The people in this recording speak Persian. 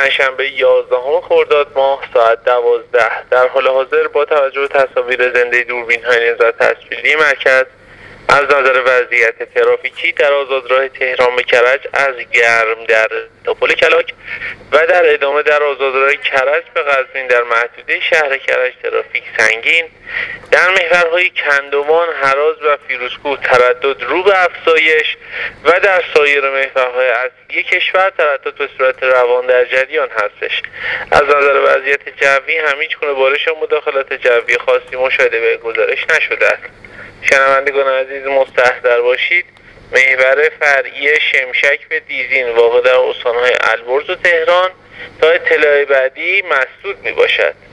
پنجشنبه 11 خرداد ماه ساعت 12 در حال حاضر با توجه به تصاویر زنده دوربین‌های نظارت تصویری مرکز از نظر وضعیت ترافیکی در آزادراه تهران به کرج از گرم در تا پل کلاک و در ادامه در آزادراه کرج به قزوین در محدوده شهر کرج ترافیک سنگین، در محورهای کندوان، هراز و فیروزکوه تردد رو به افزایش و در سایر محورهای اصلی کشور تردد به صورت روان در جریان هستش. از نظر وضعیت جوی هم هیچگونه بارش و مداخلات جوی خاصی مشاهده به گزارش نشده است. شنوندگان عزیز مستحضر باشید محور فرعی شمشک به دیزین واقع در استان‌های البرز و تهران تا اطلاع بعدی مسدود می باشد.